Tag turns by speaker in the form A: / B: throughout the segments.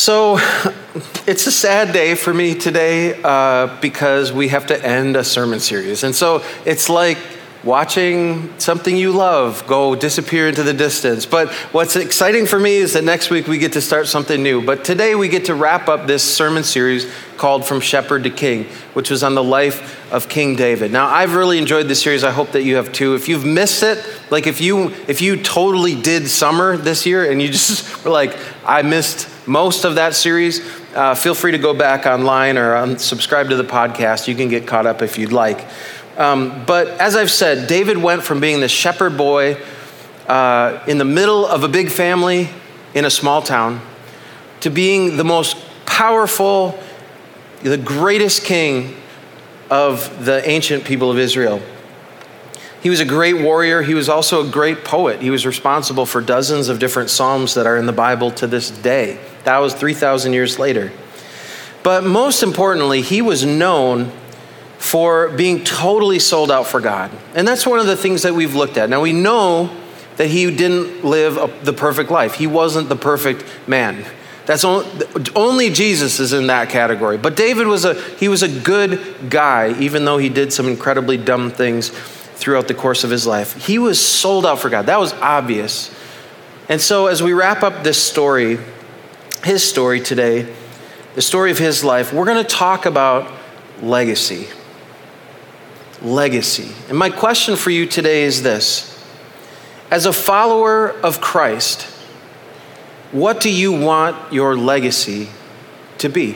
A: So it's a sad day for me today because we have to end a sermon series. And so it's like watching something you love go disappear into the distance. But what's exciting for me is that next week we get to start something new. But today we get to wrap up this sermon series called From Shepherd to King, which was on the life of King David. Now, I've really enjoyed this series. I hope that you have too. If you've missed it, like if you totally did summer this year and you just were like, I missed most of that series, feel free to go back online or subscribe to the podcast. You can get caught up if you'd like. But as I've said, David went from being the shepherd boy in the middle of a big family in a small town to being the most powerful, the greatest king of the ancient people of Israel. He was a great warrior. He was also a great poet. He was responsible for dozens of different psalms that are in the Bible to this day. That was 3,000 years later. But most importantly, he was known for being totally sold out for God. And that's one of the things that we've looked at. Now, we know that he didn't live the perfect life. He wasn't the perfect man. That's only Jesus is in that category. But David was a good guy, even though he did some incredibly dumb things throughout the course of his life. He was sold out for God. That was obvious. And so as we wrap up this story, his story today, the story of his life, we're going to talk about legacy. Legacy. And my question for you today is this. As a follower of Christ, what do you want your legacy to be?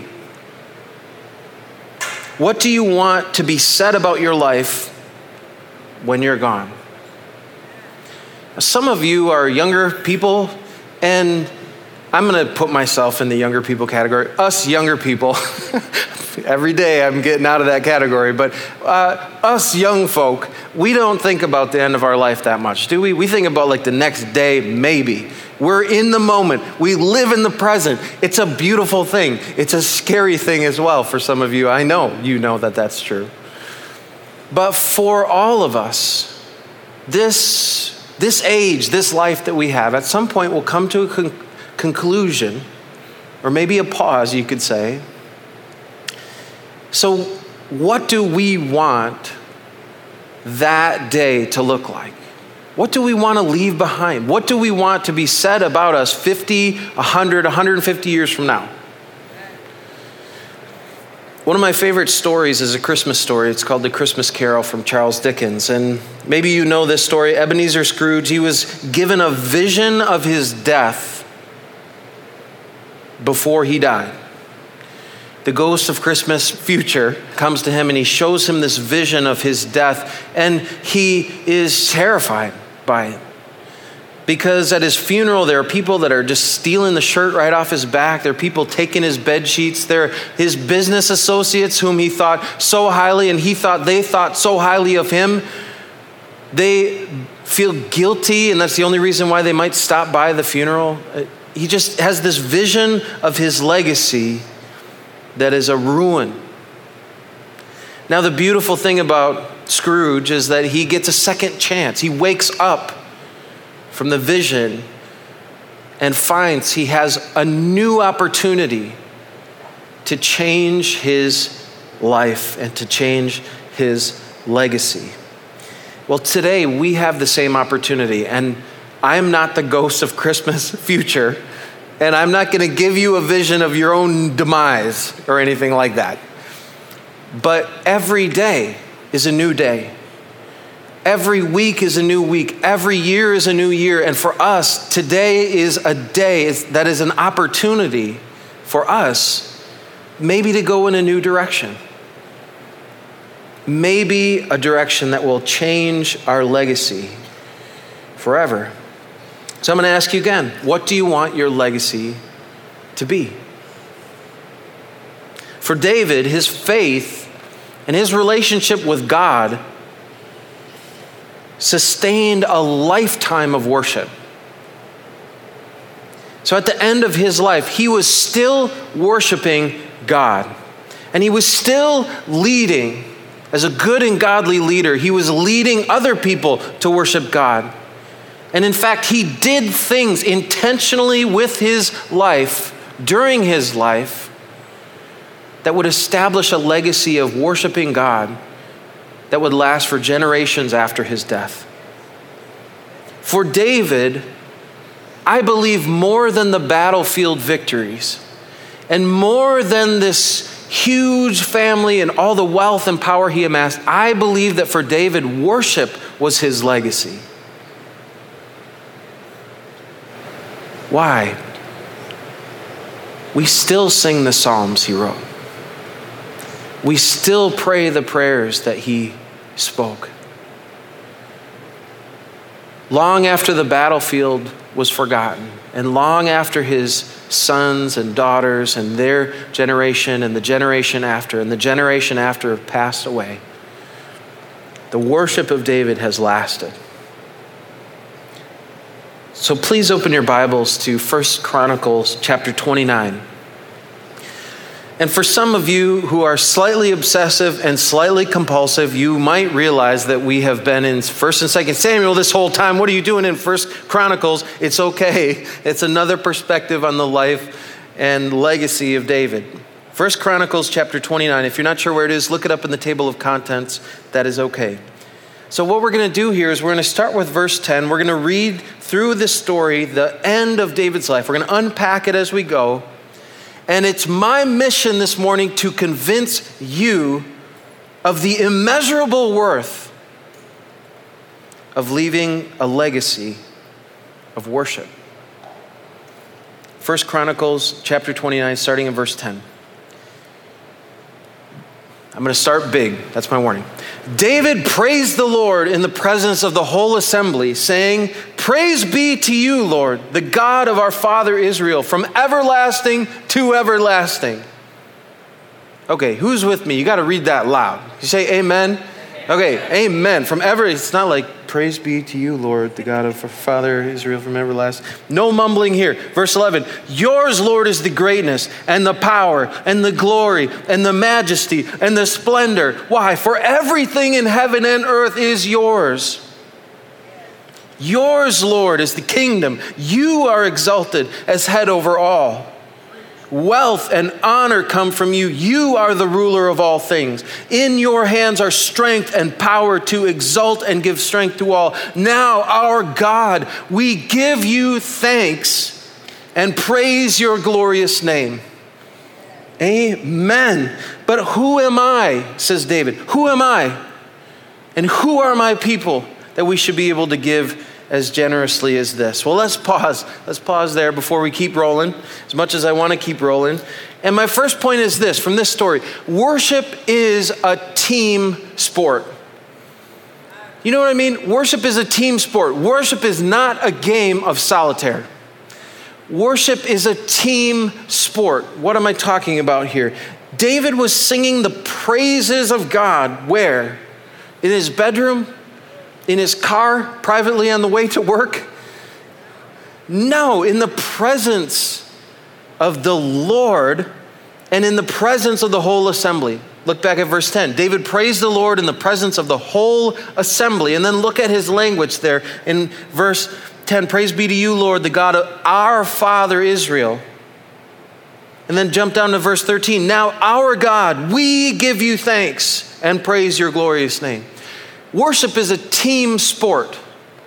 A: What do you want to be said about your life when you're gone? Some of you are younger people, and I'm going to put myself in the younger people category. Us younger people, every day I'm getting out of that category, but us young folk, we don't think about the end of our life that much, do we? We think about like the next day, maybe. We're in the moment. We live in the present. It's a beautiful thing. It's a scary thing as well for some of you. I know you know that that's true. But for all of us, this age, this life that we have, at some point will come to a conclusion, or maybe a pause, you could say. So what do we want that day to look like? What do we want to leave behind? What do we want to be said about us 50, 100, 150 years from now? One of my favorite stories is a Christmas story. It's called The Christmas Carol from Charles Dickens. And maybe you know this story. Ebenezer Scrooge, he was given a vision of his death before he died. The ghost of Christmas future comes to him and he shows him this vision of his death, and he is terrified by it. Because at his funeral, there are people that are just stealing the shirt right off his back. There are people taking his bed sheets. They're his business associates whom he thought so highly, and they thought so highly of him. They feel guilty, and that's the only reason why they might stop by the funeral. He just has this vision of his legacy that is a ruin. Now, the beautiful thing about Scrooge is that he gets a second chance. He wakes up from the vision and finds he has a new opportunity to change his life and to change his legacy. Well, today we have the same opportunity, and I'm not the ghost of Christmas future, and I'm not going to give you a vision of your own demise or anything like that. But every day is a new day. Every week is a new week. Every year is a new year. And for us, today is a day that is an opportunity for us maybe to go in a new direction. Maybe a direction that will change our legacy forever. So I'm going to ask you again, what do you want your legacy to be? For David, his faith and his relationship with God sustained a lifetime of worship. So at the end of his life, he was still worshiping God. And he was still leading, as a good and godly leader, he was leading other people to worship God. And in fact, he did things intentionally with his life during his life that would establish a legacy of worshiping God that would last for generations after his death. For David, I believe more than the battlefield victories and more than this huge family and all the wealth and power he amassed, I believe that for David, worship was his legacy. Why? We still sing the Psalms he wrote. We still pray the prayers that he spoke. Long after the battlefield was forgotten, and long after his sons and daughters and their generation and the generation after and the generation after have passed away, the worship of David has lasted. So please open your Bibles to 1 Chronicles chapter 29. And for some of you who are slightly obsessive and slightly compulsive, you might realize that we have been in 1st and 2nd Samuel this whole time. What are you doing in 1 Chronicles? It's okay. It's another perspective on the life and legacy of David. 1 Chronicles chapter 29. If you're not sure where it is, look it up in the table of contents. That is okay. So what we're going to do here is we're going to start with verse 10. We're going to read through this story, the end of David's life. We're going to unpack it as we go. And it's my mission this morning to convince you of the immeasurable worth of leaving a legacy of worship. 1 Chronicles chapter 29, starting in verse 10. I'm going to start big. That's my warning. David praised the Lord in the presence of the whole assembly, saying, "Praise be to you, Lord, the God of our father Israel, from everlasting to everlasting." Okay, who's with me? You got to read that loud. You say amen? Okay, amen. It's not like, "Praise be to you, Lord, the God of our father Israel, from everlasting." No mumbling here. Verse 11, "Yours, Lord, is the greatness and the power and the glory and the majesty and the splendor." Why? For everything in heaven and earth is yours. Yours, Lord, is the kingdom. You are exalted as head over all. Wealth and honor come from you. You are the ruler of all things. In your hands are strength and power to exalt and give strength to all. Now, our God, we give you thanks and praise your glorious name. Amen. But who am I, says David? Who am I? And who are my people that we should be able to give as generously as this? Well, let's pause. Let's pause there before we keep rolling, as much as I want to keep rolling. And my first point is this, from this story: worship is a team sport. You know what I mean? Worship is a team sport. Worship is not a game of solitaire. Worship is a team sport. What am I talking about here? David was singing the praises of God where? In his bedroom? In his car, privately on the way to work? No, in the presence of the Lord and in the presence of the whole assembly. Look back at verse 10. David praised the Lord in the presence of the whole assembly. And then look at his language there in verse 10. Praise be to you, Lord, the God of our father Israel. And then jump down to verse 13. Now, our God, we give you thanks and praise your glorious name. Worship is a team sport.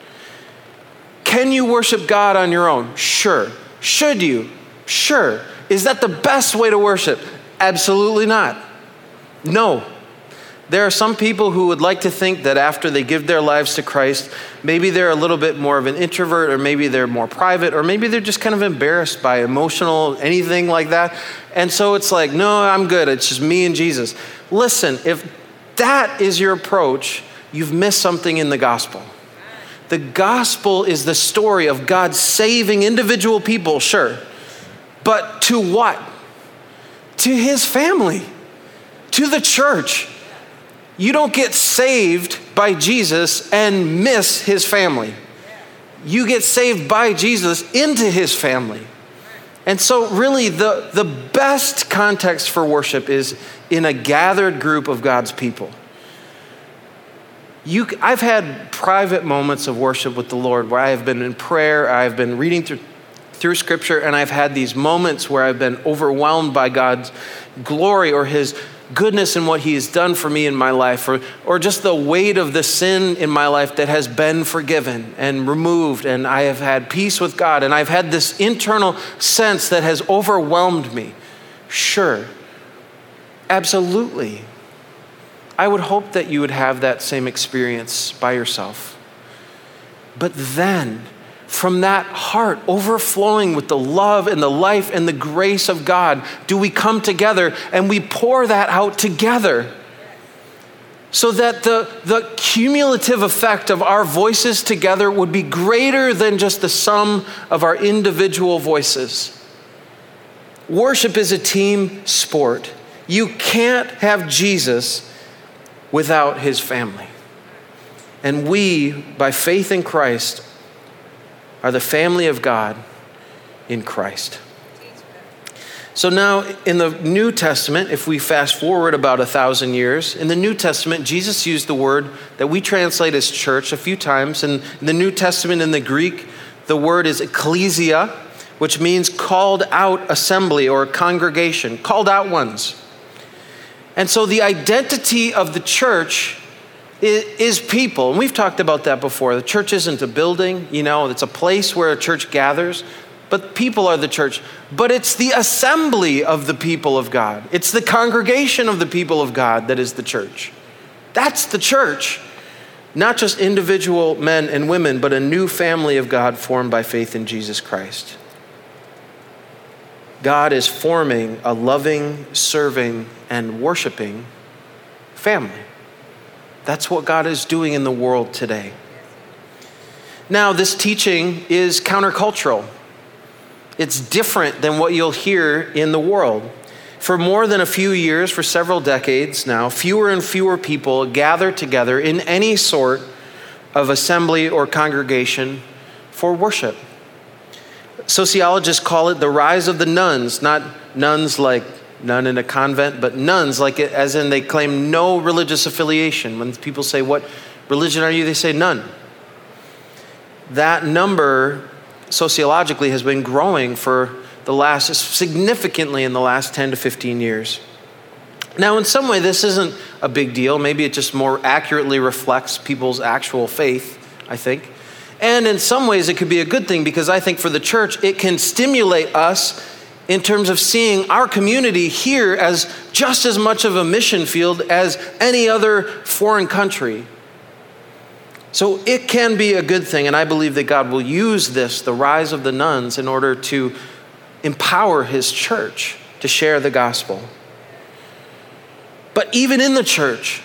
A: Can you worship God on your own? Sure. Should you? Sure. Is that the best way to worship? Absolutely not. No. There are some people who would like to think that after they give their lives to Christ, maybe they're a little bit more of an introvert, or maybe they're more private, or maybe they're just kind of embarrassed by emotional, anything like that. And so it's like, no, I'm good. It's just me and Jesus. Listen, if that is your approach, you've missed something in the gospel. The gospel is the story of God saving individual people, sure. But to what? To his family, to the church. You don't get saved by Jesus and miss his family. You get saved by Jesus into his family. And so really the best context for worship is in a gathered group of God's people. I've had private moments of worship with the Lord where I have been in prayer, I've been reading through Scripture, and I've had these moments where I've been overwhelmed by God's glory or his goodness and what he has done for me in my life, or just the weight of the sin in my life that has been forgiven and removed, and I have had peace with God, and I've had this internal sense that has overwhelmed me. Sure, absolutely. I would hope that you would have that same experience by yourself. But then, from that heart overflowing with the love and the life and the grace of God, do we come together and we pour that out together so that the cumulative effect of our voices together would be greater than just the sum of our individual voices. Worship is a team sport. You can't have Jesus without his family. And we, by faith in Christ, are the family of God in Christ. So now in the New Testament, if we fast forward about 1,000 years, in the New Testament, Jesus used the word that we translate as church a few times. And in the New Testament, in the Greek, the word is ecclesia, which means called out assembly or congregation, called out ones. And so the identity of the church is people. And we've talked about that before. The church isn't a building, it's a place where a church gathers, but people are the church. But it's the assembly of the people of God. It's the congregation of the people of God that is the church. That's the church. Not just individual men and women, but a new family of God formed by faith in Jesus Christ. God is forming a loving, serving, and worshiping family. That's what God is doing in the world today. Now, this teaching is countercultural. It's different than what you'll hear in the world. For more than a few years, for several decades now, fewer and fewer people gather together in any sort of assembly or congregation for worship. Sociologists call it the rise of the nones, not nuns like nun in a convent, but nuns, like it, as in they claim no religious affiliation. When people say, "What religion are you?" they say, "None." That number sociologically has been growing significantly in the last 10 to 15 years. Now, in some way, this isn't a big deal. Maybe it just more accurately reflects people's actual faith, I think. And in some ways, it could be a good thing because I think for the church, it can stimulate us in terms of seeing our community here as just as much of a mission field as any other foreign country. So it can be a good thing, and I believe that God will use this, the rise of the nones, in order to empower his church to share the gospel. But even in the church,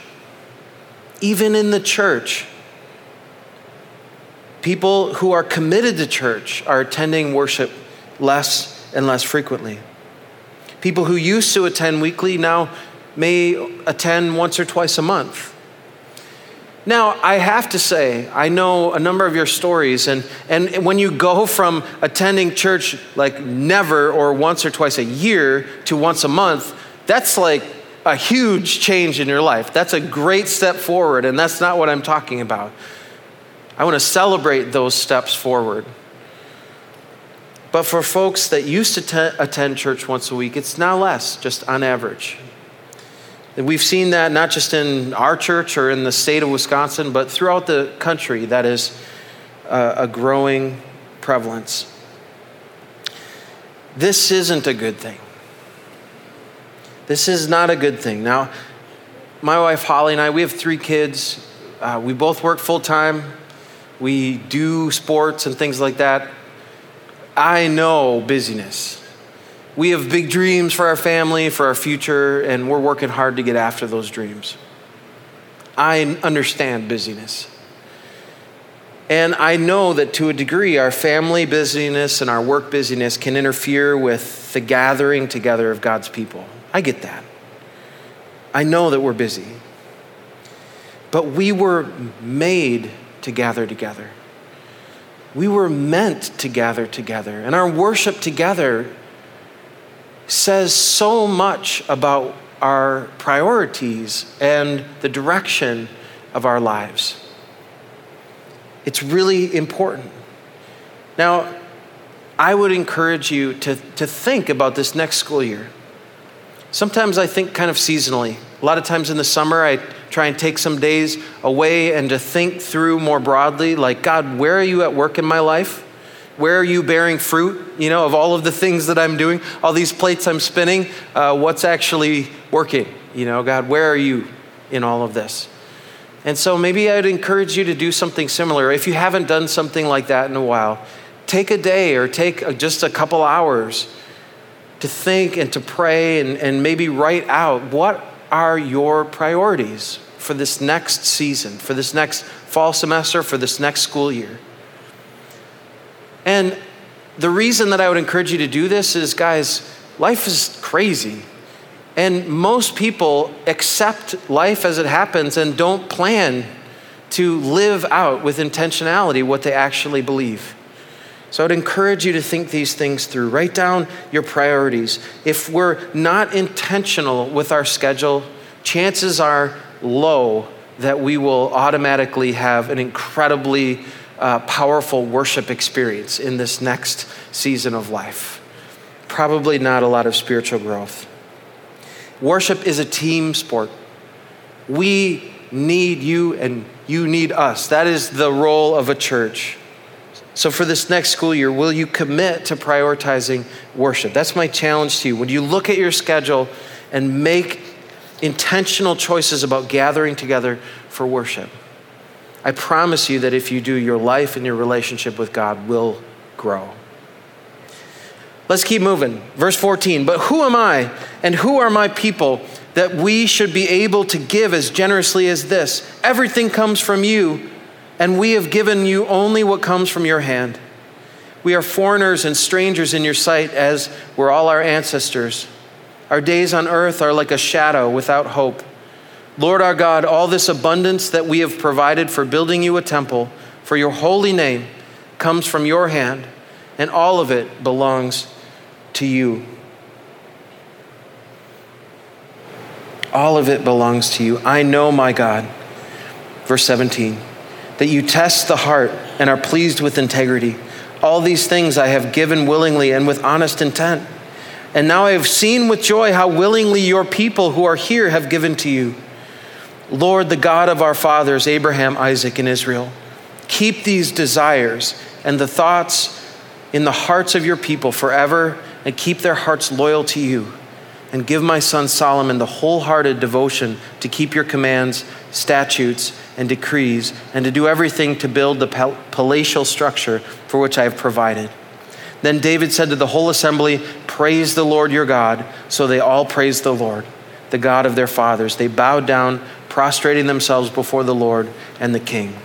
A: people who are committed to church are attending worship less and less frequently. People who used to attend weekly now may attend once or twice a month. Now, I have to say, I know a number of your stories, and when you go from attending church like never or once or twice a year to once a month, that's like a huge change in your life. That's a great step forward, and that's not what I'm talking about. I want to celebrate those steps forward. But for folks that used to attend church once a week, it's now less, just on average. And we've seen that not just in our church or in the state of Wisconsin, but throughout the country, that is a growing prevalence. This isn't a good thing. This is not a good thing. Now, my wife Holly and I, we have 3 kids. We both work full-time. We do sports and things like that. I know busyness. We have big dreams for our family, for our future, and we're working hard to get after those dreams. I understand busyness. And I know that to a degree, our family busyness and our work busyness can interfere with the gathering together of God's people. I get that. I know that we're busy. But we were made to gather together. We were meant to gather together. And our worship together says so much about our priorities and the direction of our lives. It's really important. Now, I would encourage you to think about this next school year. Sometimes I think kind of seasonally. A lot of times in the summer, I try and take some days away and to think through more broadly, like, God, where are you at work in my life? Where are you bearing fruit, of all of the things that I'm doing, all these plates I'm spinning, what's actually working? God, where are you in all of this? And so maybe I'd encourage you to do something similar. If you haven't done something like that in a while, take a day or take just a couple hours to think and to pray and maybe write out what are your priorities for this next season, for this next fall semester, for this next school year. And the reason that I would encourage you to do this is, guys, life is crazy. And most people accept life as it happens and don't plan to live out with intentionality what they actually believe. So I'd encourage you to think these things through. Write down your priorities. If we're not intentional with our schedule, chances are low that we will automatically have an incredibly powerful worship experience in this next season of life. Probably not a lot of spiritual growth. Worship is a team sport. We need you and you need us. That is the role of a church. So for this next school year, will you commit to prioritizing worship? That's my challenge to you. When you look at your schedule and make intentional choices about gathering together for worship, I promise you that if you do, your life and your relationship with God will grow. Let's keep moving. Verse 14, but who am I and who are my people that we should be able to give as generously as this? Everything comes from you, and we have given you only what comes from your hand. We are foreigners and strangers in your sight, as were all our ancestors. Our days on earth are like a shadow without hope. Lord our God, all this abundance that we have provided for building you a temple for your holy name comes from your hand, and all of it belongs to you. All of it belongs to you. I know, my God, verse 17, that you test the heart and are pleased with integrity. All these things I have given willingly and with honest intent. And now I have seen with joy how willingly your people who are here have given to you. Lord, the God of our fathers, Abraham, Isaac, and Israel, keep these desires and the thoughts in the hearts of your people forever, and keep their hearts loyal to you. And give my son Solomon the wholehearted devotion to keep your commands, statutes, and decrees, and to do everything to build the palatial structure for which I have provided. Then David said to the whole assembly, praise the Lord your God. So they all praised the Lord, the God of their fathers. They bowed down, prostrating themselves before the Lord and the king.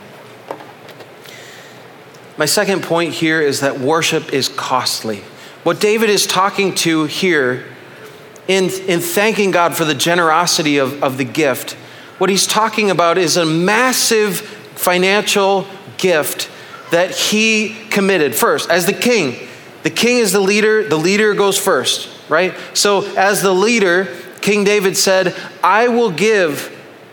A: My second point here is that worship is costly. What David is talking to here in thanking God for the generosity of the gift, what he's talking about is a massive financial gift that he committed first as the king. The king is the leader goes first, right? So as the leader, King David said, I will give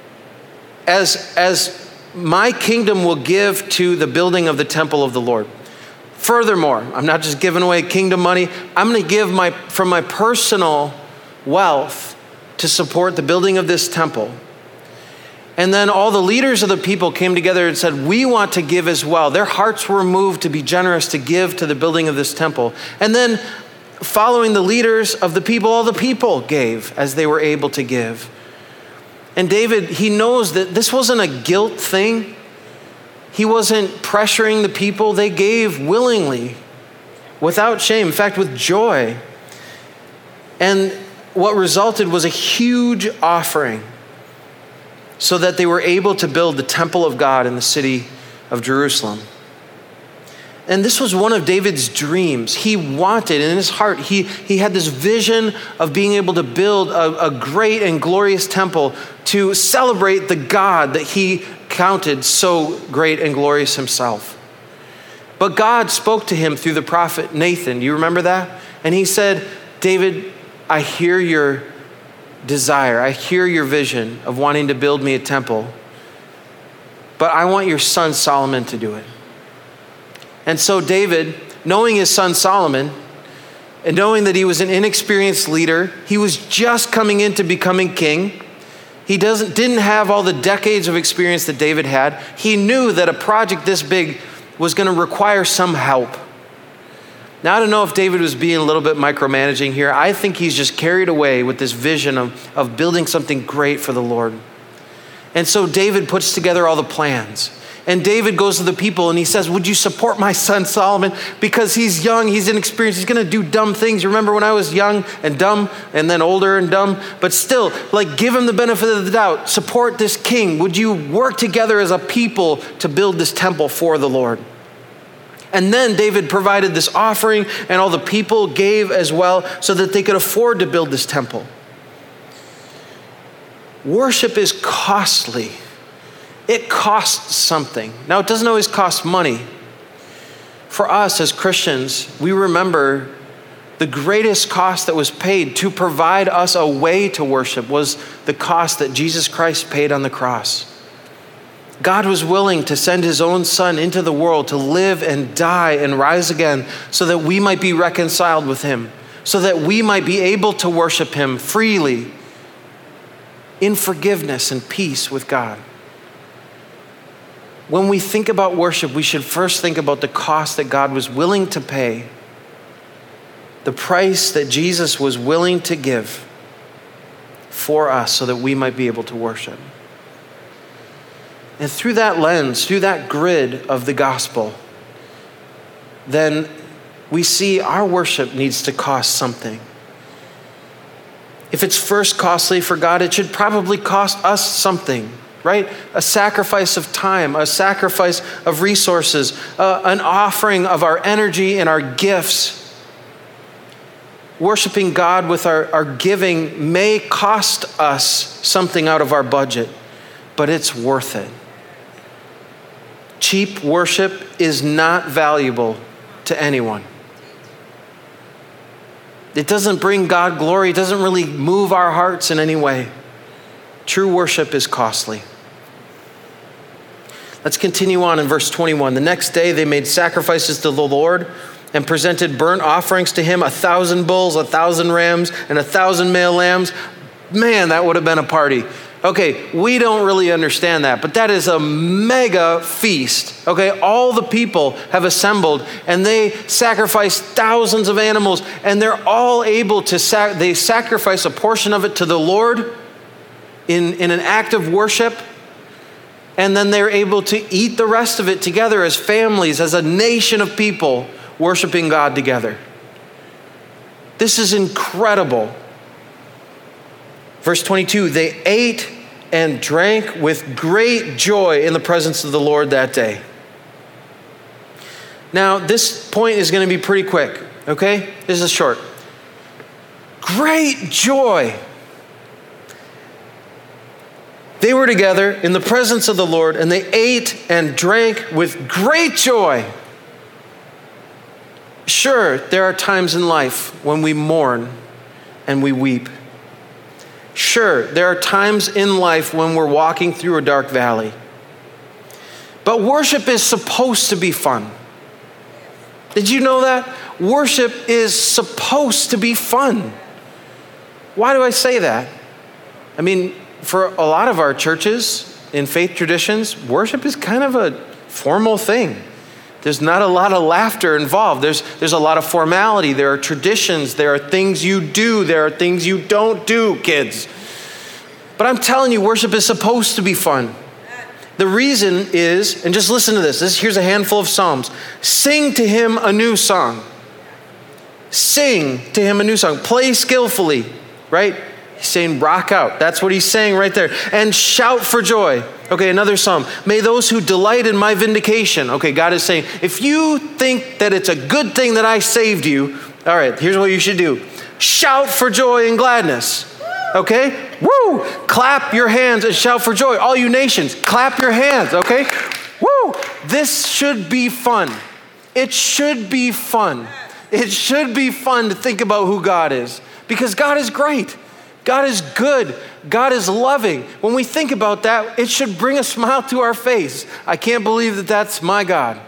A: as my kingdom will give to the building of the temple of the Lord. Furthermore, I'm not just giving away kingdom money. I'm going to give from my personal wealth to support the building of this temple. And then all the leaders of the people came together and said, we want to give as well. Their hearts were moved to be generous to give to the building of this temple. And then following the leaders of the people, all the people gave as they were able to give. And David, he knows that this wasn't a guilt thing. He wasn't pressuring the people. They gave willingly, without shame, in fact, with joy. And what resulted was a huge offering so that they were able to build the temple of God in the city of Jerusalem. And this was one of David's dreams. He wanted, in his heart, he had this vision of being able to build a great and glorious temple to celebrate the God that he counted so great and glorious himself. But God spoke to him through the prophet Nathan. Do you remember that? And he said, David, I hear your desire. I hear your vision of wanting to build me a temple. But I want your son Solomon to do it. And so David, knowing his son Solomon, and knowing that he was an inexperienced leader, he was just coming into becoming king. He didn't have all the decades of experience that David had. He knew that a project this big was going to require some help. Now, I don't know if David was being a little bit micromanaging here. I think he's just carried away with this vision of building something great for the Lord. And so David puts together all the plans. And David goes to the people and he says, would you support my son Solomon? Because he's young, he's inexperienced, he's going to do dumb things. You remember when I was young and dumb and then older and dumb? But still, give him the benefit of the doubt. Support this king. Would you work together as a people to build this temple for the Lord? And then David provided this offering and all the people gave as well so that they could afford to build this temple. Worship is costly. It costs something. Now, it doesn't always cost money. For us as Christians, we remember the greatest cost that was paid to provide us a way to worship was the cost that Jesus Christ paid on the cross. God was willing to send his own son into the world to live and die and rise again so that we might be reconciled with him, so that we might be able to worship him freely in forgiveness and peace with God. When we think about worship, we should first think about the cost that God was willing to pay, the price that Jesus was willing to give for us so that we might be able to worship. And through that lens, through that grid of the gospel, then we see our worship needs to cost something. If it's first costly for God, it should probably cost us something. Right? A sacrifice of time, a sacrifice of resources, an offering of our energy and our gifts. Worshiping God with our giving may cost us something out of our budget, but it's worth it. Cheap worship is not valuable to anyone. It doesn't bring God glory. It doesn't really move our hearts in any way. True worship is costly. Let's continue on in verse 21. The next day they made sacrifices to the Lord and presented burnt offerings to him, 1,000 bulls, 1,000 rams, and 1,000 male lambs. Man, that would have been a party. Okay, we don't really understand that, but that is a mega feast. Okay, all the people have assembled and they sacrifice thousands of animals and they're all able to, they sacrifice a portion of it to the Lord in an act of worship. And then they're able to eat the rest of it together as families, as a nation of people worshiping God together. This is incredible. Verse 22, they ate and drank with great joy in the presence of the Lord that day. Now, this point is going to be pretty quick, okay? This is short. Great joy. They were together in the presence of the Lord and they ate and drank with great joy. Sure, there are times in life when we mourn and we weep. Sure, there are times in life when we're walking through a dark valley. But worship is supposed to be fun. Did you know that? Worship is supposed to be fun. Why do I say that? I mean, for a lot of our churches in faith traditions, worship is kind of a formal thing. There's not a lot of laughter involved. There's a lot of formality. There are traditions. There are things you do. There are things you don't do, kids. But I'm telling you, worship is supposed to be fun. The reason is, and just listen to this. Here's a handful of Psalms. Sing to him a new song. Sing to him a new song. Play skillfully, right? He's saying rock out. That's what he's saying right there. And shout for joy. Okay, another psalm. May those who delight in my vindication. Okay, God is saying, if you think that it's a good thing that I saved you, all right, here's what you should do. Shout for joy and gladness. Okay? Woo! Clap your hands and shout for joy. All you nations, clap your hands, okay? Woo! This should be fun. It should be fun. It should be fun to think about who God is, because God is great. God is good. God is loving. When we think about that, it should bring a smile to our face. I can't believe that that's my God.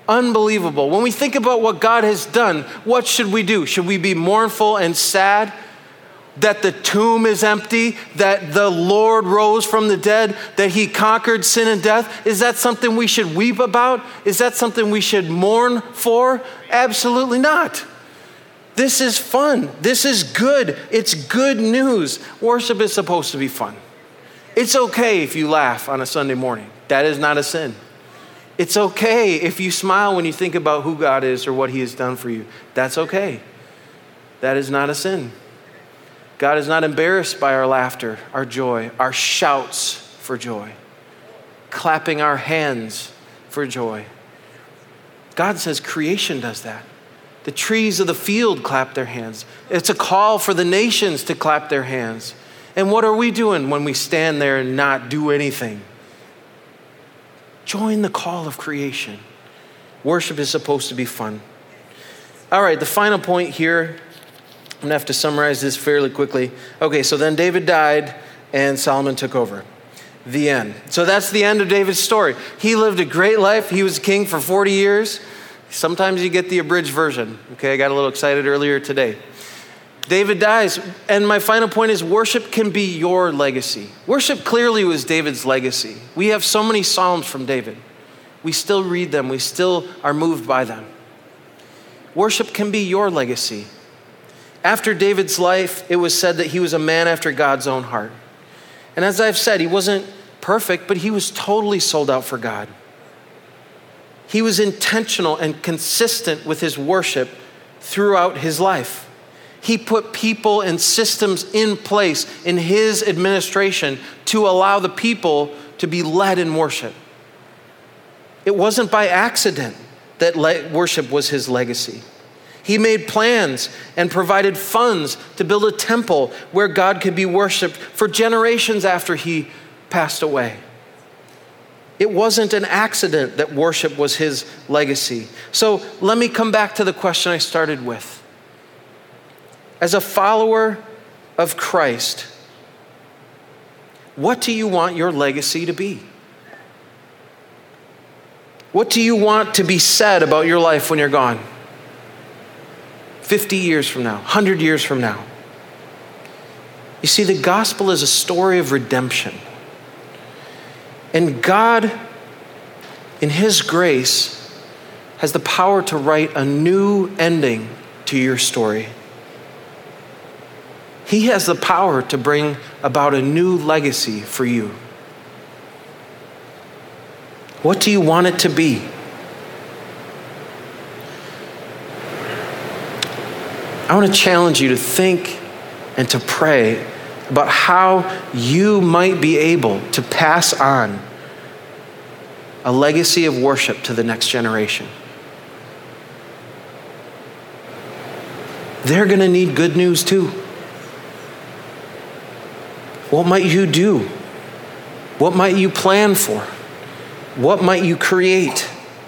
A: Unbelievable. When we think about what God has done, what should we do? Should we be mournful and sad that the tomb is empty, that the Lord rose from the dead, that he conquered sin and death? Is that something we should weep about? Is that something we should mourn for? Absolutely not. This is fun. This is good. It's good news. Worship is supposed to be fun. It's okay if you laugh on a Sunday morning. That is not a sin. It's okay if you smile when you think about who God is or what he has done for you. That's okay. That is not a sin. God is not embarrassed by our laughter, our joy, our shouts for joy, clapping our hands for joy. God says creation does that. The trees of the field clap their hands. It's a call for the nations to clap their hands. And what are we doing when we stand there and not do anything? Join the call of creation. Worship is supposed to be fun. All right, the final point here, I'm going to have to summarize this fairly quickly. Okay, so then David died and Solomon took over. The end. So that's the end of David's story. He lived a great life. He was king for 40 years. Sometimes you get the abridged version. Okay, I got a little excited earlier today. David dies, and my final point is worship can be your legacy. Worship clearly was David's legacy. We have so many Psalms from David. We still read them. We still are moved by them. Worship can be your legacy. After David's life, it was said that he was a man after God's own heart. And as I've said, he wasn't perfect, but he was totally sold out for God. He was intentional and consistent with his worship throughout his life. He put people and systems in place in his administration to allow the people to be led in worship. It wasn't by accident that worship was his legacy. He made plans and provided funds to build a temple where God could be worshiped for generations after he passed away. It wasn't an accident that worship was his legacy. So let me come back to the question I started with. As a follower of Christ, what do you want your legacy to be? What do you want to be said about your life when you're gone? 50 years from now, 100 years from now. You see, the gospel is a story of redemption. And God, in his grace, has the power to write a new ending to your story. He has the power to bring about a new legacy for you. What do you want it to be? I want to challenge you to think and to pray about how you might be able to pass on a legacy of worship to the next generation. They're going to need good news too. What might you do? What might you plan for? What might you create?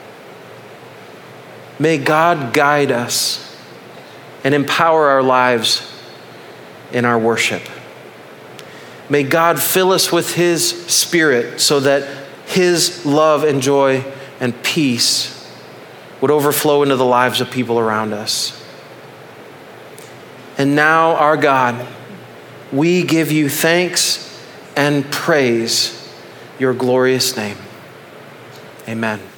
A: May God guide us and empower our lives in our worship. May God fill us with his Spirit so that his love and joy and peace would overflow into the lives of people around us. And now, our God, we give you thanks and praise your glorious name. Amen.